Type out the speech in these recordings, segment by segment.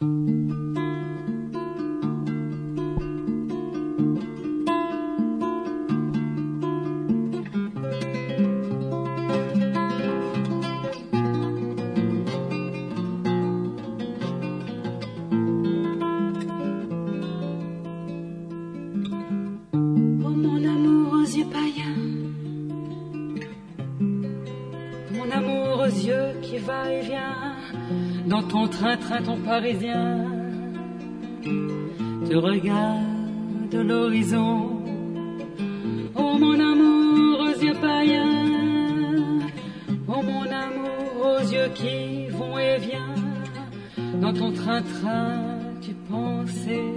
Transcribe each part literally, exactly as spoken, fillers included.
Dans ton train-train, ton parisien, tu regardes l'horizon. Oh mon amour aux yeux païens, oh mon amour aux yeux qui vont et viennent. Dans ton train-train, tu pensais.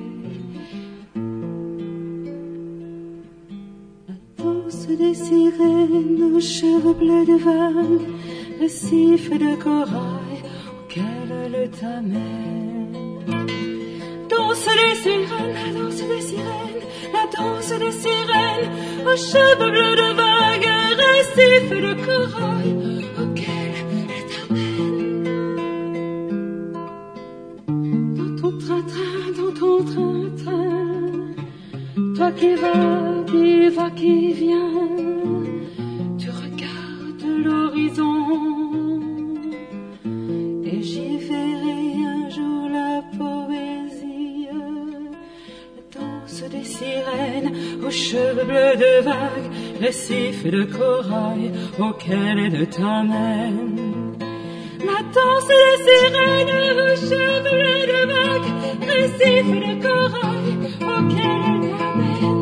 La danse des sirènes aux cheveux bleus de vagues, récifs de corail auquel le t'amène. Danse des sirènes, la danse des sirènes, la danse des sirènes aux cheveux bleus de vagues, récifs de corail auquel elle t'amène. Dans ton train-train, dans ton train-train, toi qui vas, qui vas, qui viens, tu regardes l'horizon. Et j'y verrai un jour la poésie, la danse des sirènes aux cheveux bleus de vagues, récifs de corail auquel elle t'amène. La danse des sirènes aux cheveux bleus de vagues, récifs de corail auquel elle t'amène.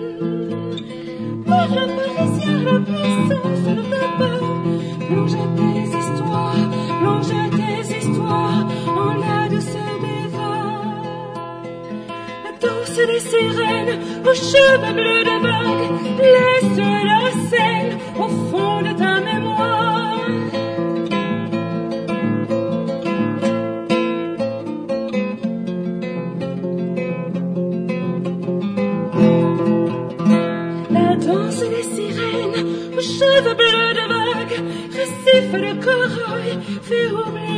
Par le parisien, la puissance de ta peau, plonge tes histoires, plonge tes histoires en la douceur des vagues. La danse des sirènes aux cheveux bleus de vagues, laisse la scène au fond de ta mémoire. La danse des sirènes aux cheveux bleus de vagues, récifs de corail, fait oublier